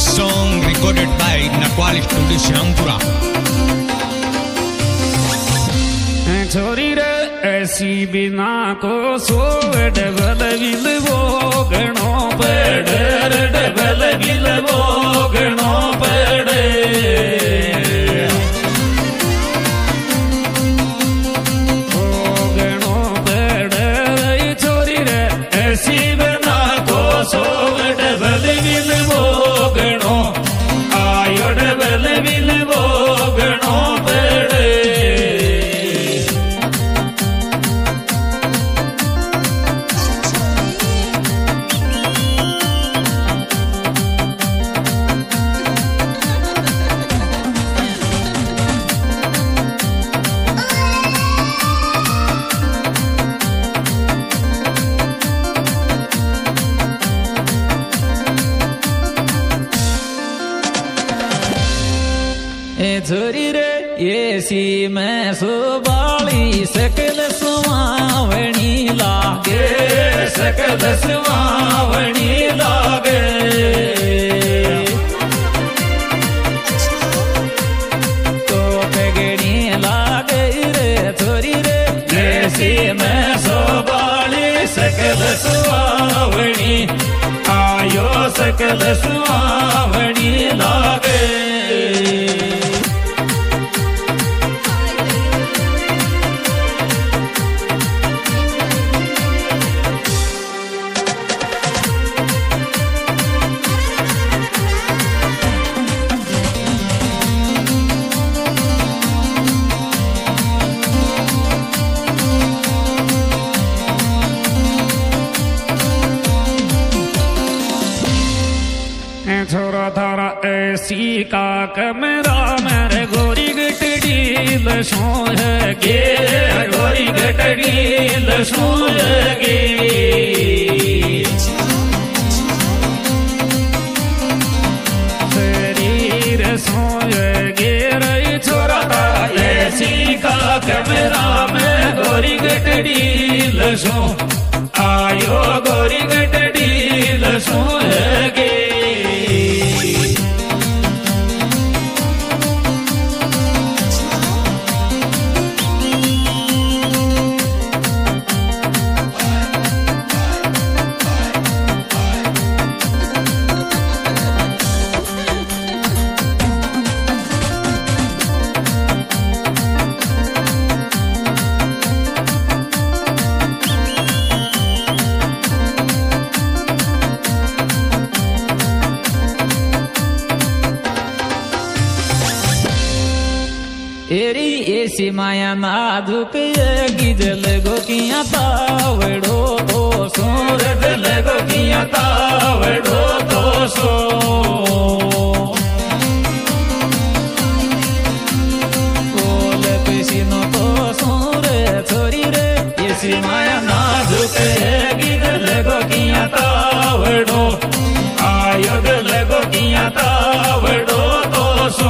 song recorded by Nakwal Studio Shampura. छोरी रे ऐसी बिना को सोवे डबल विल वो गणो पेड़े रे डबल विल वो गणो पेड़े वो गणो पेड़े रे छोरी रे ऐसी बिना को सोवे डबल विल वो गणो आयो डबल विल वो गणो पेड़े छोरी रे ऐसी मैं सुबाली सकल सुहावनी लागे सकल सुहावनी लागे तो पगड़ी लागे रे छोरी रे ऐसी मैं सुबाली सकल सुहावनी आयो सकल सुहावनी लागे छोरा थारा ऐसी का कमरा मेरे गोरी गटड़ी लसो है गे गोरी गटड़ी लसो है गे शरीर सोए गे रे छोरा थारा ऐसी का कमरा में गोरी गटड़ी लसो आयो गोरी गटड़ी लसो है गे एरी ऐसी माया नाजुक गिजल गोकिया तावड़ो तो सूरज लगो किया तावड़ो तो सो बोल पिसिनो तो सूरे छोरी रे ऐसी माया नाजुक गिजल गोकिया तावड़ो आयो लगो किया तावड़ो तो सो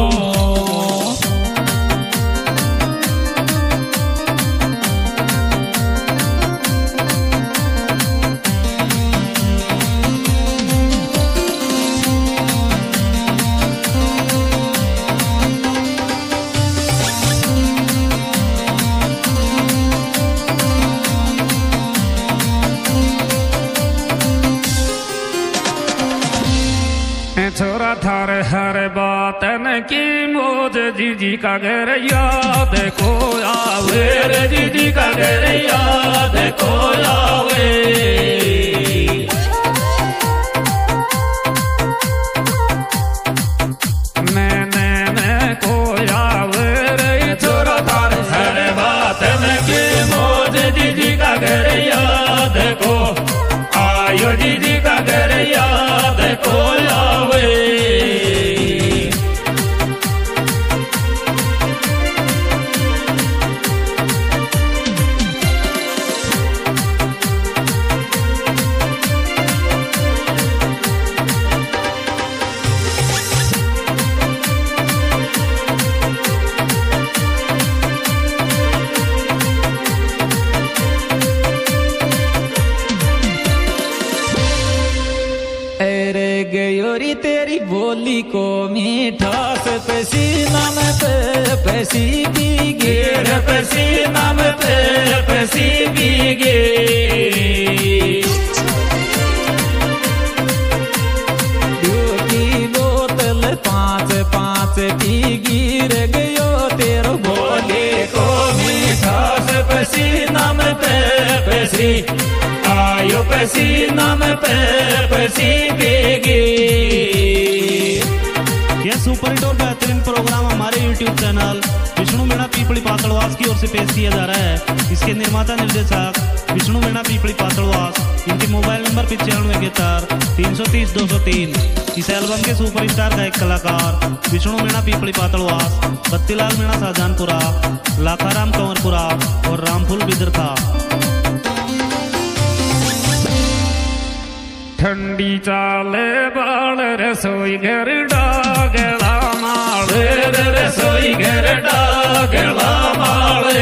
छोरा थार हर बातन की मोज जीजी का घर याद को आवे रे जीजी का घर याद को आवे मैं को आवे रे छोरा थार हर बातन की मोज जीजी का घर याद को आयो जीजी का घर याद को आवे बोली को मीठास पसीना में पे पसी भीगे रे पसीना में पे पसी भीगे की बोतल पांच पांच भीगी रे गयो तेरो बोली को मीठास पसीना में पे पसी आयो पसीना में पे पसी भीगी। यह सुपर हिट और बेहतरीन प्रोग्राम हमारे YouTube चैनल विष्णु मीणा पीपली पातड़वास की ओर से पेश किया जा रहा है। इसके निर्माता निर्देशक विष्णु मीणा पीपली पातड़वास। इनके मोबाइल नंबर 9571 330 203। इस एल्बम के सुपरस्टार गायक कलाकार विष्णु मीणा पीपली पातड़वास, बत्तीलाल मीणा शाहजहानपुरा, लाखाराम कंवरपुरा और रामफुल बिदरखा। ठंडी चाले बाल रसोई घर डागला माले रसोई घर डागला माले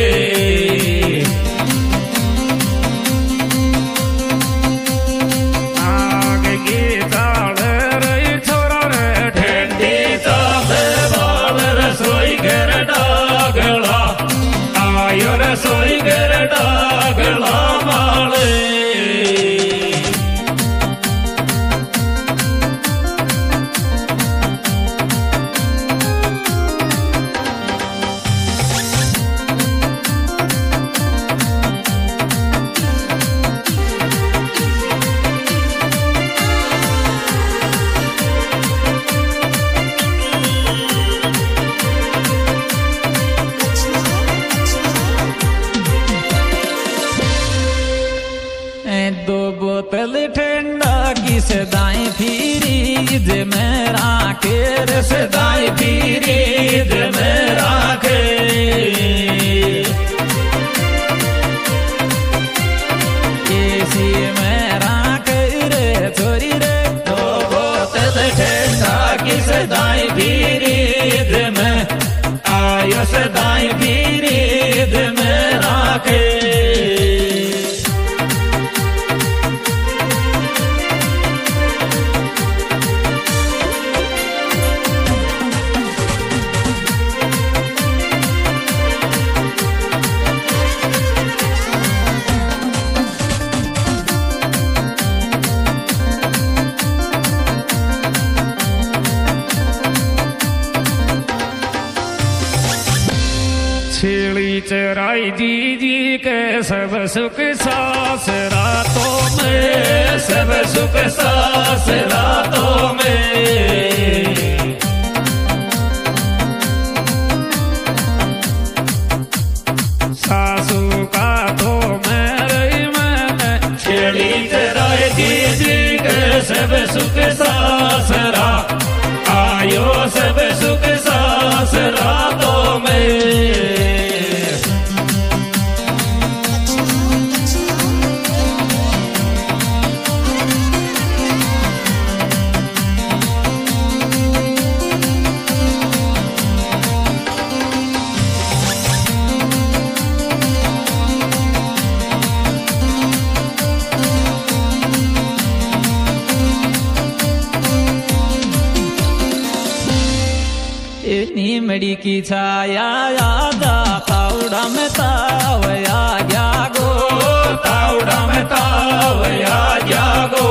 आग की चाल रही छोरा रे ठंडी चाले बाल रसोई घर डागला आयो रसोई घर डागला माले। दो बोतल ठंडा की सदाई फिरी जे मेरा खेर सदाई फिरी जे मेरा खे ऐसी मेरा रे छोरी रे दो बोतल ठंडा की सदाई फिरी जे मैं आयो सदाई फिरी जे मेरा खे। छेड़ी चराई जी के सब सुख सास रातों में सब सुख सास रातों में सासू का तो मेरी मैंने छेड़ी चराई जी के सब सुख सास रा आयो सब सुख सास रातों में। नीमड़ी की छाया यादा तावड़ा में तावया जागो तावड़ा में तावया जागो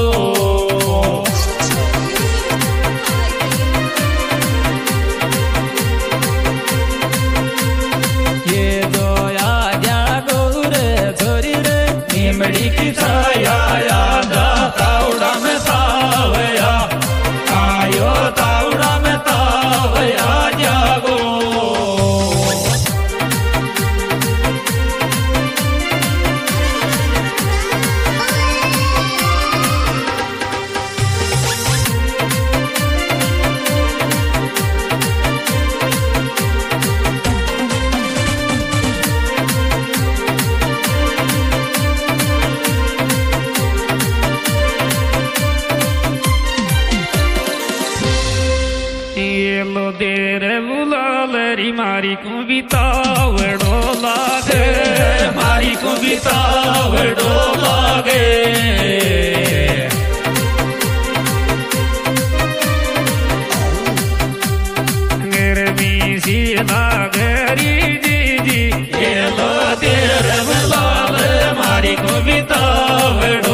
ये दोया जागो रे छोरी रे नीमड़ी की छाया यादा तावड़ा में तावया आयो तावड़ा में तावया जागो। मारी को बितावड़ो लागे मारी को बितावड़ो लागे तावड़ो